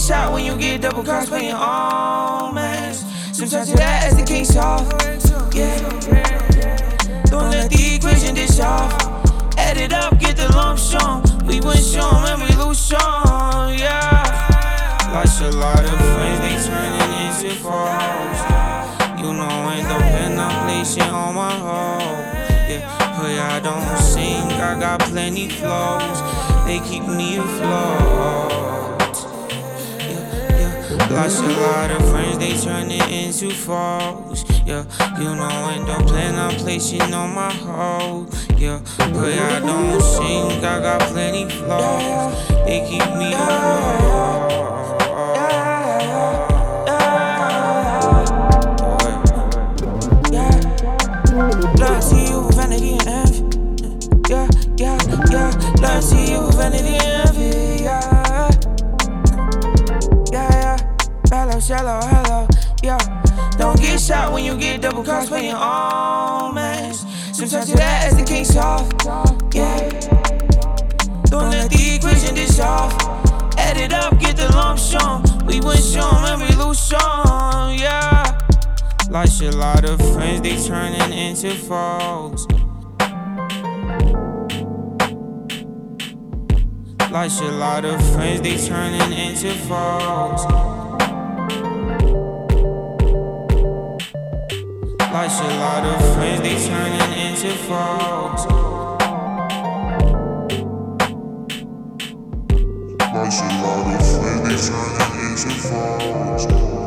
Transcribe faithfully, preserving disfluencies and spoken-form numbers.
shot when you get double cross playing all mess. Sometimes you that as the king soft, yeah. Don't let the equation dish off. Add it up, get the lump sum. We win some and we lose some, yeah. Lost a lot of friends, they turning into foes. You know, ain't no pen, I'm placing on my hoe. Yeah, but I don't sing, I got plenty flows. They keep me afloat. Yeah, yeah. Lost a lot of friends, they turning into foes. Yeah, you know, ain't no plan, I'm placing on my hoe. Yeah, but I don't sing, I got plenty flows. They keep me afloat. Love to you, vanity and envy. Yeah, yeah, yeah. Love to you, vanity and envy. Yeah, yeah, yeah. Hello, shallow, hello. Yeah. Don't get shot when you get double cross playing all mess. Sometimes you that as the king soft. Yeah. Don't let the equation dish off. Add it up, get the lump sum. We win some and we lose some. Yeah. Lost a lot of friends, they turning into foes. Lost a lot of friends, they turning into foes. Lost a lot of friends, they turning into foes. Lost a lot of friends, they turning into foes.